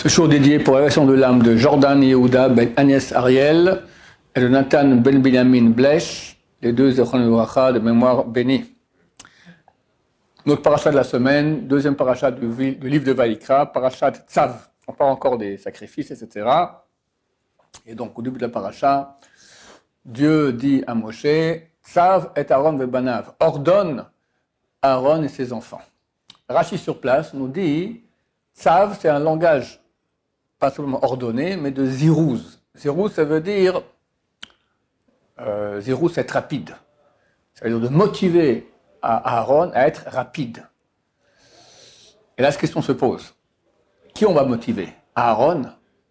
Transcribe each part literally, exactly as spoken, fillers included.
Ce show dédié pour l'élection de l'âme de Jordan Yehuda ben Agnès Ariel et de Nathan ben Binyamin Blech, les deux Zechron Uracha de mémoire bénie. Notre paracha de la semaine, deuxième paracha du, du livre de Vaïkra, paracha Tzav. On parle encore des sacrifices, et cetera. Et donc, au début de la paracha, Dieu dit à Moshe, Tzav et Aaron vebanav, ordonne Aaron et ses enfants. Rashi sur place nous dit, Tzav, c'est un langage pas seulement ordonné, mais de zirouz. Zirouz, ça veut dire, euh, zirouz, c'est être rapide. Ça veut dire de motiver à Aaron à être rapide. Et là, cette question se pose. Qui on va motiver? Aaron?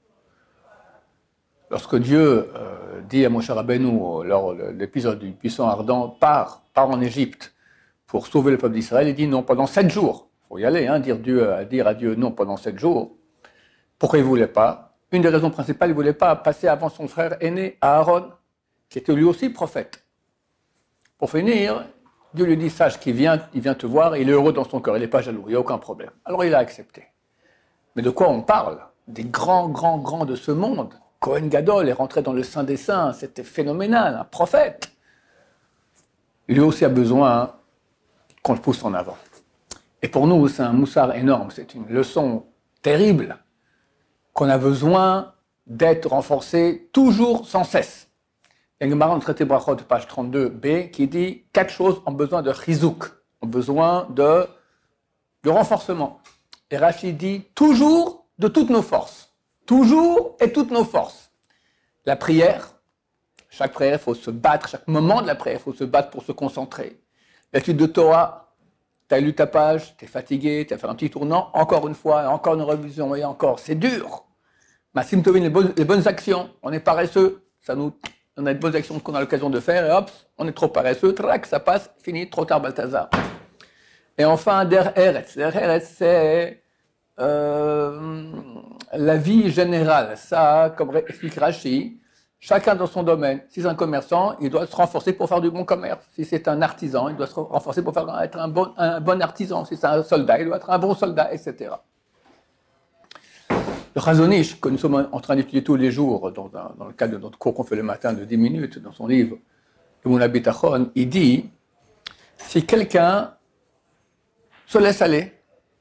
Lorsque Dieu euh, dit à Moshe Rabbeinu, lors de l'épisode du buisson ardent, pars, pars en Égypte pour sauver le peuple d'Israël, il dit non, pendant sept jours. Il faut y aller, hein, dire, Dieu, dire à Dieu non pendant sept jours. Pourquoi il ne voulait pas? Une des raisons principales, il ne voulait pas passer avant son frère aîné, Aaron, qui était lui aussi prophète. Pour finir, Dieu lui dit, sache qu'il vient, il vient te voir, et il est heureux dans son cœur, il n'est pas jaloux, il n'y a aucun problème. Alors il a accepté. Mais de quoi on parle? Des grands, grands, grands de ce monde. Kohen Gadol est rentré dans le Saint des Saints, c'était phénoménal, un prophète. Lui aussi a besoin qu'on le pousse en avant. Et pour nous, c'est un moussard énorme, c'est une leçon terrible, qu'on a besoin d'être renforcé toujours sans cesse. Il y a une Gemara dans le traité Brachot, page trente-deux b, qui dit quatre choses ont besoin de chizouk, ont besoin de, de renforcement. Et Rashi dit toujours de toutes nos forces. Toujours et toutes nos forces. La prière, chaque prière, il faut se battre, chaque moment de la prière, il faut se battre pour se concentrer. L'étude de Torah, tu as lu ta page, tu es fatigué, tu as fait un petit tournant, encore une fois, encore une révision, et encore, c'est dur. Massim Tovin, les bonnes, les bonnes actions, on est paresseux, ça nous, on a de bonnes actions qu'on a l'occasion de faire, et hop, on est trop paresseux, trac, ça passe, fini, trop tard, Balthazar. Et enfin, Der Eretz. Der Eretz, c'est euh, la vie générale. Ça, comme explique Rashi, chacun dans son domaine. Si c'est un commerçant, il doit se renforcer pour faire du bon commerce. Si c'est un artisan, il doit se renforcer pour faire, être un bon, un bon artisan. Si c'est un soldat, il doit être un bon soldat, et cetera. Le Chazon Ish, que nous sommes en train d'étudier tous les jours, dans, dans le cadre de notre cours qu'on fait le matin de dix minutes, dans son livre, Emunah Bitachon, il dit, si quelqu'un se laisse aller,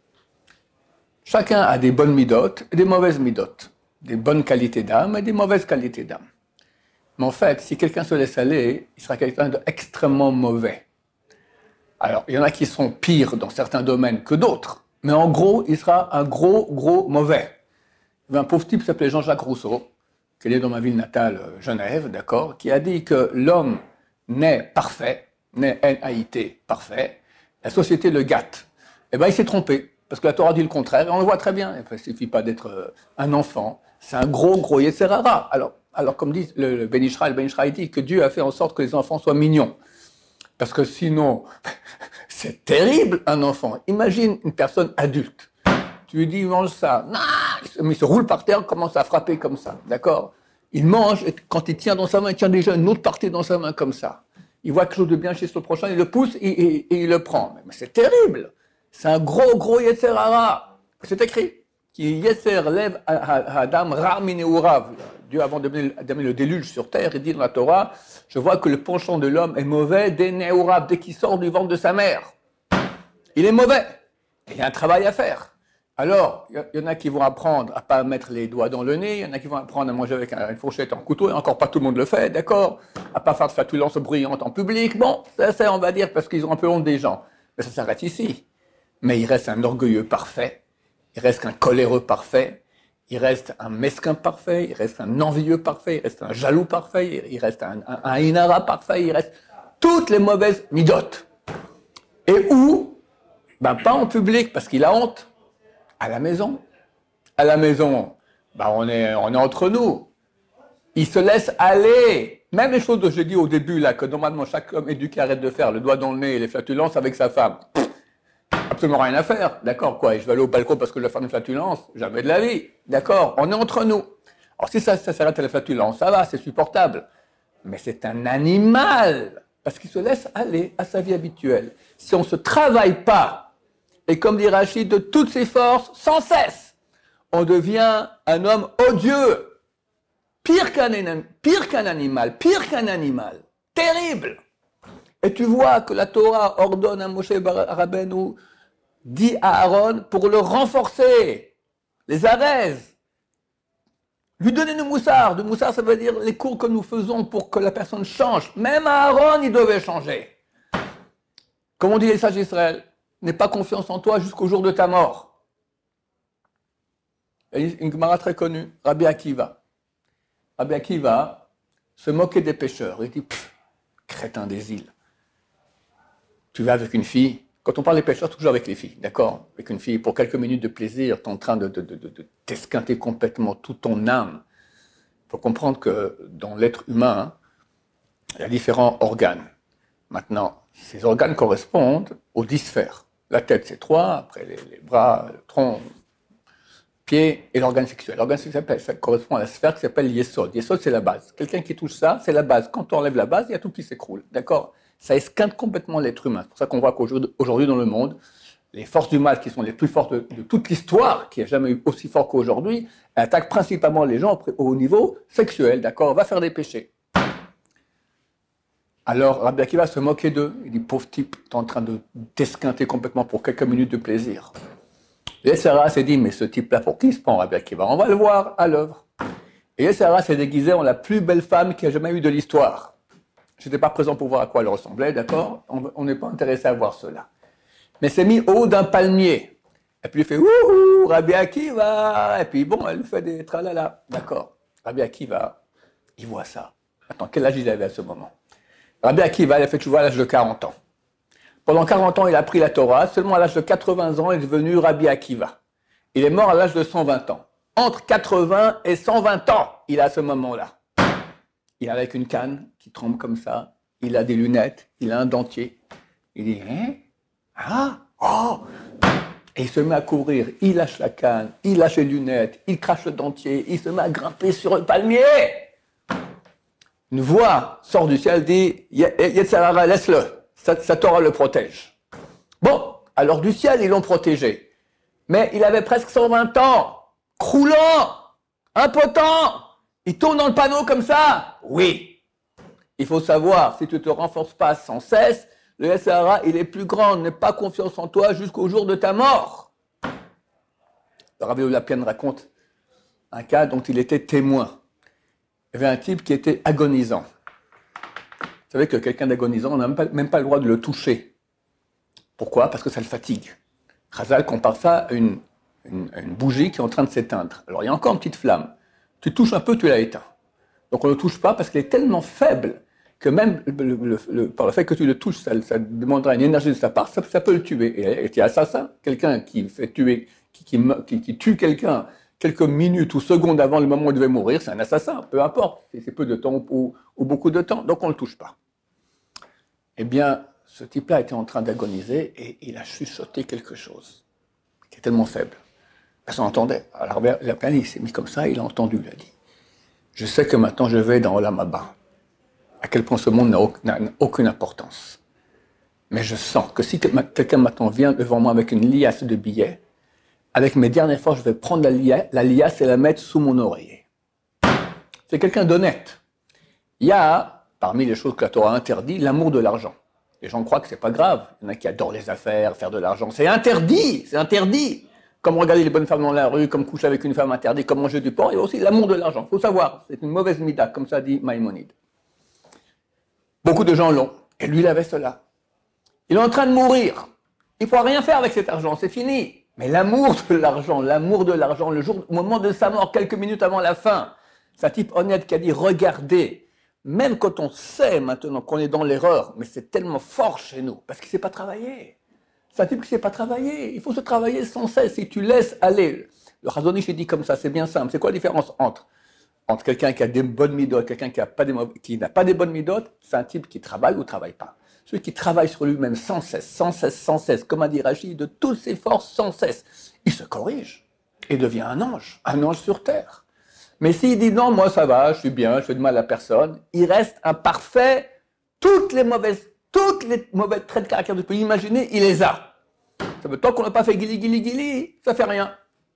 chacun a des bonnes midotes et des mauvaises midotes, des bonnes qualités d'âme et des mauvaises qualités d'âme. Mais en fait, si quelqu'un se laisse aller, il sera quelqu'un d'extrêmement mauvais. Alors, il y en a qui sont pires dans certains domaines que d'autres, mais en gros, il sera un gros, gros mauvais. Il y avait un pauvre type qui s'appelait Jean-Jacques Rousseau, qui est dans ma ville natale, Genève, d'accord, qui a dit que l'homme naît parfait, naît N A I T, parfait, la société le gâte. Eh bien, il s'est trompé, parce que la Torah dit le contraire, et on le voit très bien. Il ne suffit pas d'être un enfant, c'est un gros, gros Yetzer Hara. Alors, alors, comme dit le, le Ben Ishraï, le Ben Ishraï dit que Dieu a fait en sorte que les enfants soient mignons. Parce que sinon, c'est terrible, un enfant. Imagine une personne adulte. Tu lui dis, mange ça. Non, mais il se roule par terre, commence à frapper comme ça, d'accord? Il mange, et quand il tient dans sa main, il tient déjà une autre partie dans sa main comme ça. Il voit quelque chose de bien chez son prochain, il le pousse et, et, et il le prend. Mais c'est terrible. C'est un gros, gros Yetzer Hara. C'est écrit. Qui Yetzer lève Adam Ra Mineurav. Dieu, avant d'amener le déluge sur terre, il dit dans la Torah, je vois que le penchant de l'homme est mauvais dès Neurav, dès qu'il sort du ventre de sa mère. Il est mauvais. Et il y a un travail à faire. Alors, il y en a qui vont apprendre à ne pas mettre les doigts dans le nez, il y en a qui vont apprendre à manger avec une fourchette et un couteau, et encore pas tout le monde le fait, d'accord? À ne pas faire de flatulence bruyante en public. Bon, ça, ça, on va dire, parce qu'ils ont un peu honte des gens. Mais ça s'arrête ici. Mais il reste un orgueilleux parfait, il reste un coléreux parfait, il reste un mesquin parfait, il reste un envieux parfait, il reste un jaloux parfait, il reste un, un, un inara parfait, il reste toutes les mauvaises midotes. Et où? Ben, pas en public, parce qu'il a honte. À la maison. À la maison, ben on, est, on est entre nous. Il se laisse aller. Même les choses que j'ai dit au début, là, que normalement chaque homme éduqué arrête de faire, le doigt dans le nez et les flatulences avec sa femme. Absolument rien à faire, d'accord, quoi. Et je vais aller au balcon parce que je vais faire une flatulence. Jamais de la vie, d'accord. On est entre nous. Alors si ça, ça s'arrête à la flatulence, ça va, c'est supportable. Mais c'est un animal, parce qu'il se laisse aller à sa vie habituelle. Si on ne se travaille pas, et comme dit Rachid, de toutes ses forces, sans cesse, on devient un homme odieux, pire qu'un pire qu'un animal, pire qu'un animal, terrible. Et tu vois que la Torah ordonne à Moshe Rabbeinu, dit à Aaron, pour le renforcer, les arèses, lui donner du moussard. Du moussard, ça veut dire les cours que nous faisons pour que la personne change. Même Aaron, il devait changer. Comme on dit les sages d'Israël, n'aie pas confiance en toi jusqu'au jour de ta mort. Et une Gemara très connue, Rabbi Akiva. Rabbi Akiva se moquait des pêcheurs. Il dit, crétin des îles. Tu vas avec une fille. Quand on parle des pêcheurs, toujours avec les filles, d'accord? Avec une fille, pour quelques minutes de plaisir, tu es en train de, de, de, de t'esquinter complètement toute ton âme. Il faut comprendre que dans l'être humain, il y a différents organes. Maintenant, ces organes correspondent aux dix sphères. La tête, c'est trois, après les, les bras, le tronc, pieds et l'organe sexuel. L'organe sexuel, ça correspond à la sphère qui s'appelle Yesod. Yesod, c'est la base. Quelqu'un qui touche ça, c'est la base. Quand on enlève la base, il y a tout qui s'écroule, d'accord? Ça esquinte complètement l'être humain. C'est pour ça qu'on voit qu'aujourd'hui dans le monde, les forces du mal qui sont les plus fortes de, de toute l'histoire, qui n'a jamais eu aussi fort qu'aujourd'hui, attaquent principalement les gens au niveau sexuel, d'accord? Va faire des péchés. Alors Rabbi Akiva se moquait d'eux. Il dit, pauvre type, tu es en train de t'esquinter complètement pour quelques minutes de plaisir. Et Sarah s'est dit, mais ce type-là, pour qui il se prend, Rabbi Akiva? On va le voir à l'œuvre. Et Sarah s'est déguisée en la plus belle femme qui a jamais eu de l'histoire. Je n'étais pas présent pour voir à quoi elle ressemblait, d'accord? On n'est pas intéressé à voir cela. Mais s'est mis au haut d'un palmier. Et puis il fait wouhou, Rabbi Akiva. Et puis bon, elle fait des tralala. D'accord. Rabbi Akiva, il voit ça. Attends, quel âge il avait à ce moment? Rabbi Akiva, il a fait tchouva à l'âge de quarante ans. Pendant quarante ans, il a pris la Torah. Seulement à l'âge de quatre-vingts ans, il est devenu Rabbi Akiva. Il est mort à l'âge de cent vingt ans. Entre quatre-vingts et cent vingt ans, il a à ce moment-là. Il est avec une canne qui tremble comme ça. Il a des lunettes. Il a un dentier. Il dit, hein? Ah? Oh! Et il se met à courir. Il lâche la canne. Il lâche les lunettes. Il crache le dentier. Il se met à grimper sur le palmier. Une voix sort du ciel, dit, Yetzirah, laisse-le. Sa, sa Torah le protège. Bon, alors du ciel, ils l'ont protégé. Mais il avait presque cent vingt ans. Croulant. Impotent. Il tourne dans le panneau comme ça? Oui. Il faut savoir, si tu ne te renforces pas sans cesse, le Yetzirah, il est plus grand. N'aie pas confiance en toi jusqu'au jour de ta mort. Le Rabbi Olapian raconte un cas dont il était témoin. Il y avait un type qui était agonisant. Vous savez que quelqu'un d'agonisant, on n'a même pas, même pas le droit de le toucher. Pourquoi? Parce que ça le fatigue. Chazal compare ça à une, une, une bougie qui est en train de s'éteindre. Alors il y a encore une petite flamme. Tu touches un peu, tu l'as éteint. Donc on ne le touche pas parce qu'il est tellement faible que même le, le, le, par le fait que tu le touches, ça, ça demandera une énergie de sa part, ça, ça peut le tuer. Et, et tu es assassin, quelqu'un qui fait tuer, qui, qui, qui, qui tue quelqu'un quelques minutes ou secondes avant le moment où il devait mourir, c'est un assassin, peu importe. C'est peu de temps ou, ou beaucoup de temps, donc on ne le touche pas. Eh bien, ce type-là était en train d'agoniser et il a chuchoté quelque chose qui est tellement faible. Personne n'entendait. Alors la peine, il s'est mis comme ça, il a entendu, il a dit. Je sais que maintenant je vais dans Olam Haba. À quel point ce monde n'a aucune importance. Mais je sens que si quelqu'un maintenant vient devant moi avec une liasse de billets, avec mes dernières forces, je vais prendre la liasse, la liasse et la mettre sous mon oreiller. C'est quelqu'un d'honnête. Il y a, parmi les choses que la Torah interdit, l'amour de l'argent. Les gens croient que c'est pas grave. Il y en a qui adorent les affaires, faire de l'argent. C'est interdit, c'est interdit. Comme regarder les bonnes femmes dans la rue, comme coucher avec une femme interdite, comme manger du porc, il y a aussi l'amour de l'argent. Il faut savoir, c'est une mauvaise mida, comme ça dit Maïmonide. Beaucoup de gens l'ont. Et lui, il avait cela. Il est en train de mourir. Il ne pourra rien faire avec cet argent, c'est fini. Mais l'amour de l'argent, l'amour de l'argent, le jour, au moment de sa mort, quelques minutes avant la fin, c'est un type honnête qui a dit, regardez, même quand on sait maintenant qu'on est dans l'erreur, mais c'est tellement fort chez nous, parce qu'il ne sait pas travailler. C'est un type qui ne sait pas travailler. Il faut se travailler sans cesse. Si tu laisses aller, le Chazon Ish dit comme ça, c'est bien simple. C'est quoi la différence entre, entre quelqu'un qui a des bonnes midotes, quelqu'un qui n'a pas, pas des bonnes midotes? C'est un type qui travaille ou ne travaille pas. Celui qui travaille sur lui-même sans cesse, sans cesse, sans cesse, comme a dit Rachid, de toutes ses forces sans cesse, il se corrige et devient un ange, un ange sur terre. Mais s'il dit non, moi ça va, je suis bien, je fais de mal à personne, il reste un parfait, toutes les mauvaises, toutes les mauvais traits de caractère que tu peux imaginer, il les a. Ça veut tant qu'on n'a pas fait guili guili guili, ça fait rien.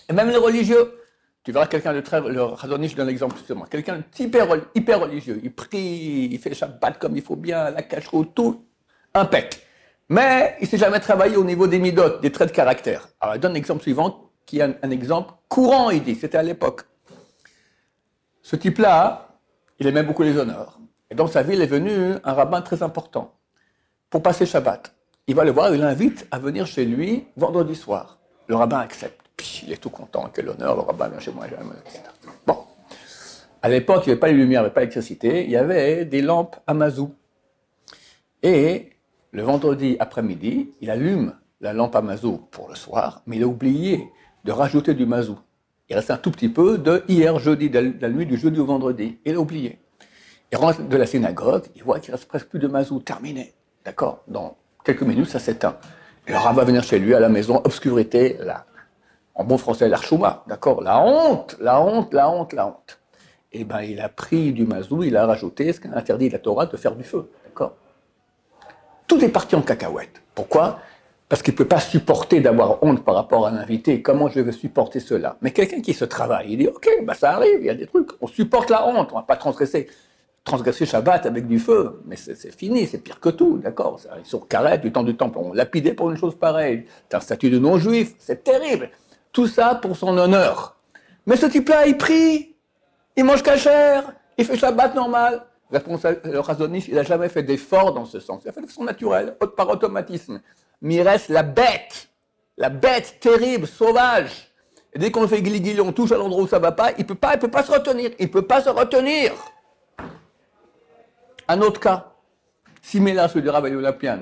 Et même les religieux. Tu verras quelqu'un de très... Le Chazon Ish donne l'exemple justement. Quelqu'un de hyper, hyper religieux. Il prie, il fait le Shabbat comme il faut bien, la cache-route, tout, impec. Mais il ne s'est jamais travaillé au niveau des midot, des traits de caractère. Alors il donne l'exemple suivant, qui est un, un exemple courant, il dit. C'était à l'époque. Ce type-là, il aimait beaucoup les honneurs. Et dans sa ville est venu un rabbin très important pour passer Shabbat. Il va le voir, il l'invite à venir chez lui vendredi soir. Le rabbin accepte. Puis, il est tout content, quel honneur, le rabbin vient chez moi, et cetera. Bon. À l'époque, il n'y avait pas les lumières, il n'y avait pas l'électricité, il y avait des lampes à mazou. Et le vendredi après-midi, il allume la lampe à mazou pour le soir, mais il a oublié de rajouter du mazou. Il reste un tout petit peu de hier jeudi, de la nuit du jeudi au vendredi. Il a oublié. Il rentre de la synagogue, il voit qu'il reste presque plus de mazou, terminé. D'accord? Dans quelques minutes, ça s'éteint. Et le rabbin va venir chez lui à la maison, obscurité, là. En bon français, l'archouma, d'accord? La honte, la honte, la honte, la honte. Et bien, il a pris du mazou, il a rajouté ce qu'a interdit la Torah de faire du feu, d'accord? Tout est parti en cacahuète. Pourquoi? Parce qu'il ne peut pas supporter d'avoir honte par rapport à l'invité. Comment je vais supporter cela? Mais quelqu'un qui se travaille, il dit, ok, bah ça arrive, il y a des trucs, on supporte la honte, on ne va pas transgresser. Transgresser Shabbat avec du feu, mais c'est fini, c'est pire que tout, d'accord? Ils sont carrés du temps du temple, on lapidait pour une chose pareille. C'est un statut de non-juif, c'est terrible. Tout ça pour son honneur. Mais ce type-là, il prie, il mange cachère, il fait Shabbat normal. Réponse, le Chazon Ish, il n'a jamais fait d'effort dans ce sens. Il a fait de façon naturelle, par automatisme. Mais il reste la bête, la bête terrible, sauvage. Et dès qu'on fait gli-gli, on touche à l'endroit où ça ne va pas, il ne peut pas, il peut pas se retenir. Il ne peut pas se retenir. Un autre cas, similaire à celui du Rav Olympien.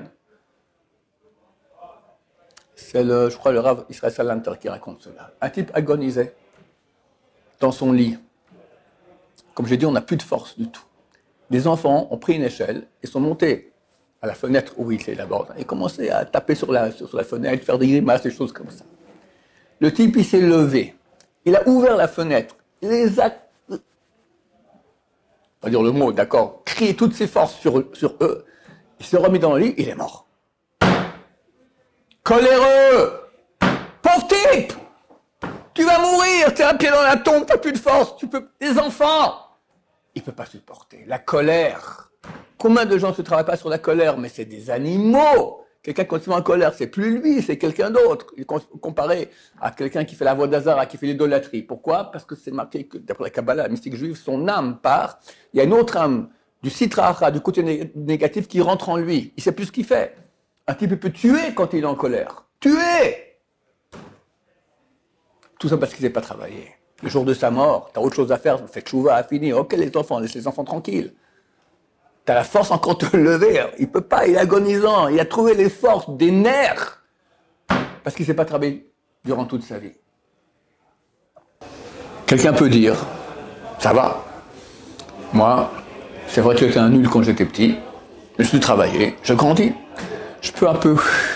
C'est, le, je crois, le Rav Israël Salanter qui raconte cela. Un type agonisait dans son lit. Comme j'ai dit, on n'a plus de force du tout. Des enfants ont pris une échelle et sont montés à la fenêtre où il était d'abord et commençaient à taper sur la, sur la fenêtre, faire des grimaces, des choses comme ça. Le type, il s'est levé. Il a ouvert la fenêtre. Il les a, on va dire le mot, d'accord, crié toutes ses forces sur, sur eux. Il s'est remis dans le lit, il est mort. Coléreux! Pauvre type! Tu vas mourir, t'es un pied dans la tombe, t'as plus de force, tu peux... Les enfants! Il ne peut pas supporter. La colère. Combien de gens ne se travaillent pas sur la colère? Mais c'est des animaux! Quelqu'un qui est en colère, c'est plus lui, c'est quelqu'un d'autre. Comparé à quelqu'un qui fait la voie d'Azara, qui fait l'idolâtrie. Pourquoi? Parce que c'est marqué que, d'après la Kabbalah, la mystique juive, son âme part. Il y a une autre âme, du Sitra Achra, du côté négatif, qui rentre en lui. Il ne sait plus ce qu'il fait. Un type peut tuer quand il est en colère. Tuer! Tout ça parce qu'il ne sait pas travailler. Le jour de sa mort, tu as autre chose à faire, fais tchouva, à finir. Ok, les enfants, laisse les enfants tranquilles. Tu as la force encore de te lever. Il ne peut pas, il est agonisant. Il a trouvé les forces des nerfs parce qu'il ne sait pas travailler durant toute sa vie. Quelqu'un peut dire, ça va. Moi, c'est vrai que j'étais un nul quand j'étais petit. Je suis travaillé, je grandis. Je peux un peu,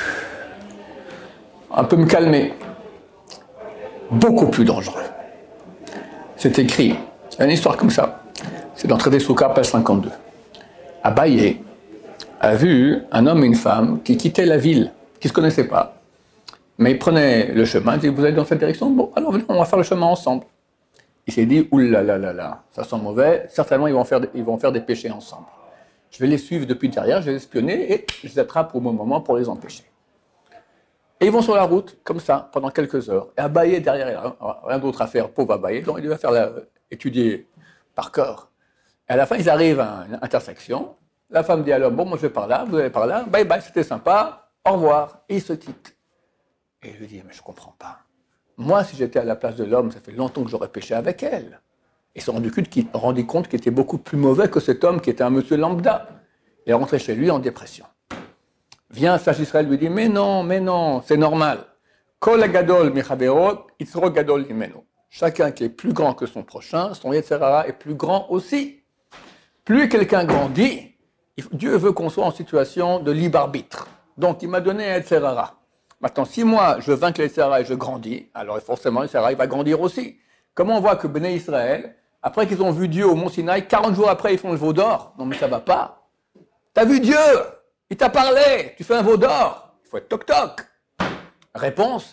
un peu me calmer. Beaucoup plus dangereux. C'est écrit, il y a une histoire comme ça. C'est dans Traité Souka, page cinquante-deux. Abaye a vu un homme et une femme qui quittaient la ville, qui ne se connaissaient pas. Mais ils prenaient le chemin, ils disaient, vous allez dans cette direction? Bon, alors venez, on va faire le chemin ensemble. Il s'est dit, oulala, là, là, ça sent mauvais, certainement ils vont, faire, ils vont faire des péchés ensemble. Je vais les suivre depuis derrière, je vais les espionner et je les attrape au bon moment pour les empêcher. Et ils vont sur la route, comme ça, pendant quelques heures. Et Abaye derrière, rien d'autre à faire, pauvre Abaye, donc il va faire la, étudier par cœur. Et à la fin, ils arrivent à une intersection. La femme dit à l'homme, bon, moi je vais par là, vous allez par là, bye bye, c'était sympa, au revoir. Et ils se quittent. Et il lui dit, mais je ne comprends pas. Moi, si j'étais à la place de l'homme, ça fait longtemps que j'aurais péché avec elle. Et ils se sont rendus compte qu'il rendit compte qu'il était beaucoup plus mauvais que cet homme qui était un monsieur lambda. Il est rentré chez lui en dépression. Vient Sage Israël lui dit, mais non, mais non, c'est normal. Kol gadol michavero, itzro gadol imeno. Chacun qui est plus grand que son prochain, son Yetzer Hara est plus grand aussi. Plus quelqu'un grandit, Dieu veut qu'on soit en situation de libre arbitre. Donc il m'a donné un Yetzer Hara. Maintenant, si moi je vaincre le Yetzer Hara et je grandis, alors forcément le Yetzer Hara va grandir aussi. Comment on voit que Béné Israël, après qu'ils ont vu Dieu au Mont Sinaï, quarante jours après ils font le veau d'or? Non mais ça va pas. T'as vu Dieu? Il t'a parlé, tu fais un veau d'or. Il faut être toc-toc. Réponse,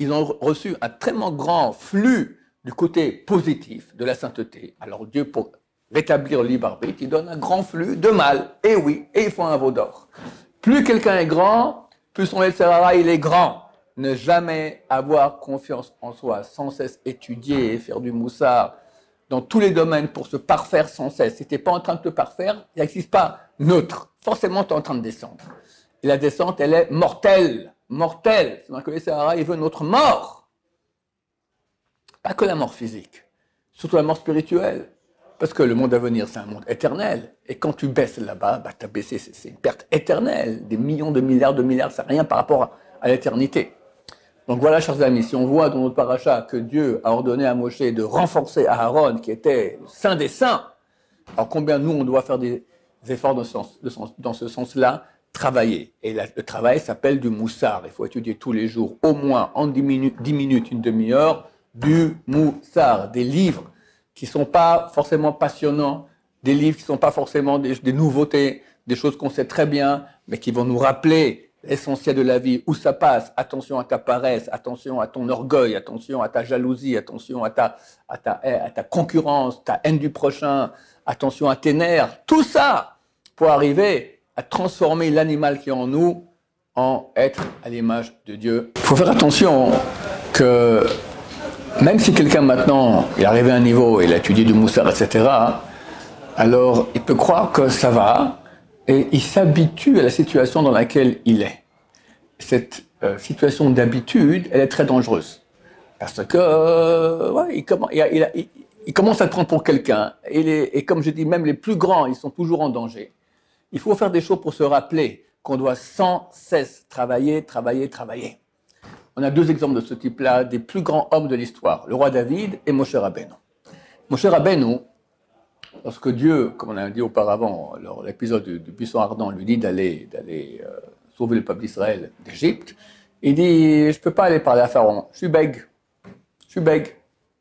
ils ont reçu un tellement grand flux du côté positif de la sainteté. Alors Dieu, pour rétablir le libre arbitre, il donne un grand flux de mal. Et oui, et il faut un veau d'or. Plus quelqu'un est grand, plus son Yetzer Hara, il est grand. Ne jamais avoir confiance en soi, sans cesse étudier, faire du moussard dans tous les domaines pour se parfaire sans cesse. Si tu n'es pas en train de te parfaire, il n'existe pas neutre. Forcément, tu es en train de descendre. Et la descente, elle est mortelle. Mortelle. C'est-à-dire que le Yetzer Hara, il veut notre mort. Pas que la mort physique, surtout la mort spirituelle. Parce que le monde à venir, c'est un monde éternel. Et quand tu baisses là-bas, bah, tu as baissé, c'est une perte éternelle. Des millions de milliards de milliards, c'est rien par rapport à, à l'éternité. Donc voilà, chers amis, si on voit dans notre paracha que Dieu a ordonné à Moshe de renforcer Aaron, qui était le saint des saints, alors combien nous, on doit faire des efforts dans ce, sens, de sens, dans ce sens-là, travailler. Et la, le travail s'appelle du moussard. Il faut étudier tous les jours, au moins en dix minutes, dix minutes une demi-heure, du moussard, des livres qui ne sont pas forcément passionnants, des livres qui ne sont pas forcément des, des nouveautés, des choses qu'on sait très bien, mais qui vont nous rappeler l'essentiel de la vie, où ça passe. Attention à ta paresse, attention à ton orgueil, attention à ta jalousie, attention à ta, à ta, à ta concurrence, ta haine du prochain, attention à tes nerfs. Tout ça pour arriver à transformer l'animal qui est en nous en être à l'image de Dieu. Il faut faire attention que même si quelqu'un maintenant est arrivé à un niveau, il a étudié du moussard, et cetera, alors il peut croire que ça va et il s'habitue à la situation dans laquelle il est. Cette euh, situation d'habitude, elle est très dangereuse. Parce que, euh, ouais, il, commence, il, il, il, il commence à te prendre pour quelqu'un. Et, et comme je dis, même les plus grands, ils sont toujours en danger. Il faut faire des choses pour se rappeler qu'on doit sans cesse travailler, travailler, travailler. On a deux exemples de ce type-là, des plus grands hommes de l'histoire, le roi David et Moshe Rabbeinu. Moshe Rabbeinu, lorsque Dieu, comme on a dit auparavant, l'épisode du, du buisson ardent lui dit d'aller d'aller euh, sauver le peuple d'Israël d'Égypte, il dit, je ne peux pas aller parler à Pharaon, je suis bègue, je suis bègue.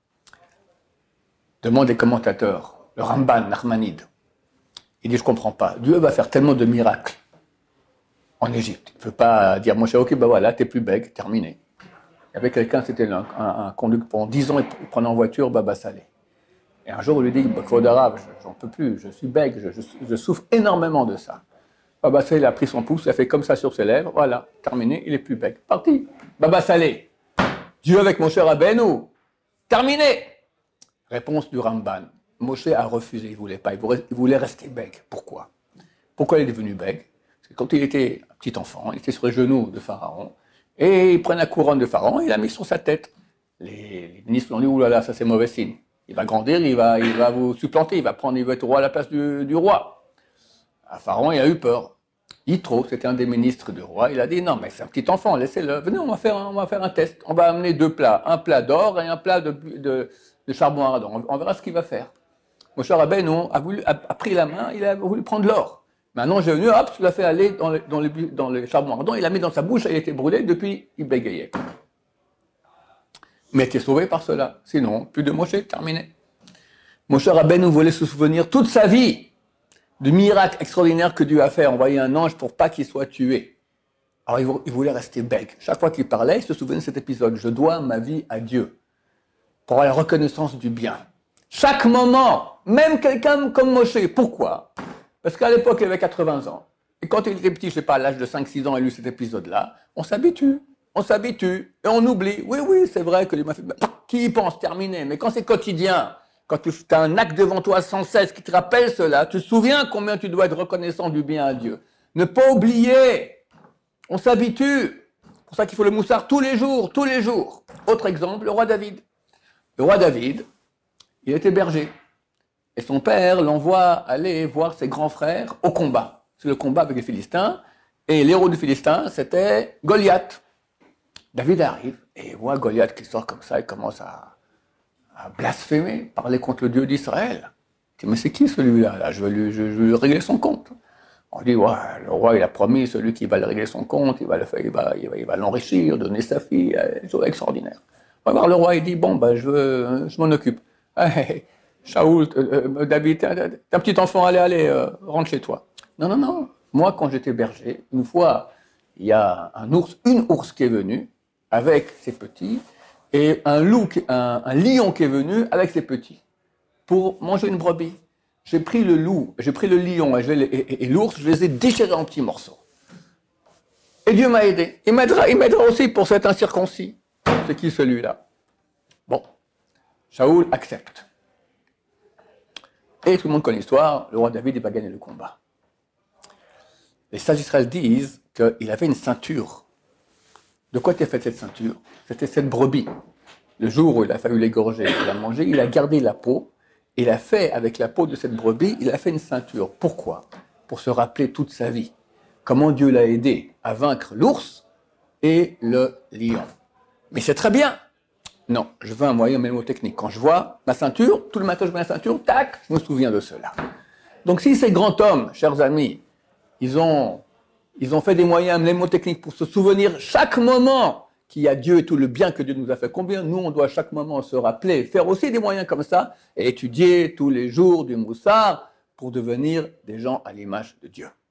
Demande les commentateurs, le Ramban, Nachmanide. Il dit, je ne comprends pas, Dieu va faire tellement de miracles en Égypte. Il ne peut pas dire, Moshe, ok, ben voilà, t'es plus bègue, terminé. Il y avait quelqu'un, c'était un, un, un conducteur pendant dix ans, il prenait en voiture Baba Salé. Et un jour, il lui dit, Claude Arabe, j'en peux plus, je suis bègue, je, je, je souffre énormément de ça. Baba Salé a pris son pouce, il a fait comme ça sur ses lèvres, voilà, terminé, il est plus bègue. Parti. Baba Salé, Dieu avec Moshe Rabbeinu, terminé. Réponse du Ramban. Moshe a refusé, il ne voulait pas, il voulait rester bègue. Pourquoi? Pourquoi il est devenu bègue? Parce que quand il était un petit enfant, il était sur les genoux de Pharaon, et il prenait la couronne de Pharaon, et il l'a mis sur sa tête. Les, les ministres l'ont dit, oulala, ça c'est mauvais signe. Il va grandir, il va, il va vous supplanter, il va prendre, il va être roi à la place du, du roi. À Pharaon, il a eu peur. Yitro, c'était un des ministres du roi, il a dit, non mais c'est un petit enfant, laissez-le, venez, on va, faire un, on va faire un test. On va amener deux plats, un plat d'or et un plat de, de, de charbon ardent. On, on verra ce qu'il va faire. Moshe Rabbeinu a, voulu, a, a pris la main, il a voulu prendre l'or. Maintenant, j'ai venu, hop, je l'ai fait aller dans, le, dans, les, dans les charbons ardents, il l'a mis dans sa bouche, il était brûlé, depuis, il bégayait. Mais il était sauvé par cela. Sinon, plus de Moshe, terminé. Moshe Rabbeinu voulait se souvenir toute sa vie du miracle extraordinaire que Dieu a fait, envoyer un ange pour pas qu'il soit tué. Alors il voulait rester bègue. Chaque fois qu'il parlait, il se souvenait de cet épisode. Je dois ma vie à Dieu pour avoir la reconnaissance du bien. Chaque moment, même quelqu'un comme Moshe. Pourquoi? Parce qu'à l'époque, il avait quatre-vingts ans. Et quand il était petit, je sais pas, à l'âge de cinq six ans, il a lu cet épisode-là, on s'habitue. On s'habitue et on oublie. Oui, oui, c'est vrai que les m'a fait. Qui y pense? Terminé. Mais quand c'est quotidien, quand tu as un acte devant toi sans cesse qui te rappelle cela, tu te souviens combien tu dois être reconnaissant du bien à Dieu. Ne pas oublier. On s'habitue. C'est pour ça qu'il faut le moussard tous les jours, tous les jours. Autre exemple, le roi David. Le roi David, il était berger. Et son père l'envoie aller voir ses grands frères au combat. C'est le combat avec les Philistins. Et l'héros du Philistin, c'était Goliath. David arrive et voit Goliath qui sort comme ça et commence à, à blasphémer, parler contre le Dieu d'Israël. Il dit, mais c'est qui celui-là là, je, veux lui, je, je veux lui régler son compte. On dit, ouais, le roi il a promis, celui qui va lui régler son compte, il va le faire, il va, il va, il va l'enrichir, donner sa fille, c'est extraordinaire. On va voir le roi, il dit, bon, ben, je, veux, je m'en occupe. Hey, Shaoul, euh, David, t'as un petit enfant, allez, allez, euh, rentre chez toi. Non, non, non. Moi, quand j'étais berger, une fois, il y a un ours, une ours qui est venue, avec ses petits, et un, loup, un, un lion qui est venu avec ses petits pour manger une brebis. J'ai pris le loup, j'ai pris le lion et, et, et, et l'ours, je les ai déchirés en petits morceaux. Et Dieu m'a aidé. Il m'aidera, il m'aidera aussi pour cet incirconcis. C'est qui celui-là? Bon, Shaoul accepte. Et tout le monde connaît l'histoire, le roi David il va gagner le combat. Les sages d'Israël disent qu'il avait une ceinture. De quoi était faite cette ceinture? C'était cette brebis. Le jour où il a fallu l'égorger, il a mangé, il a gardé la peau, il a fait avec la peau de cette brebis, il a fait une ceinture. Pourquoi? Pour se rappeler toute sa vie. Comment Dieu l'a aidé à vaincre l'ours et le lion. Mais c'est très bien. Non, je veux un moyen mémotechnique. Quand je vois ma ceinture, tout le matin je mets la ceinture, tac, je me souviens de cela. Donc si ces grands hommes, chers amis, ils ont, ils ont fait des moyens mnémotechniques pour se souvenir chaque moment qu'il y a Dieu et tout le bien que Dieu nous a fait, combien nous on doit chaque moment se rappeler, faire aussi des moyens comme ça, et étudier tous les jours du Moussar pour devenir des gens à l'image de Dieu.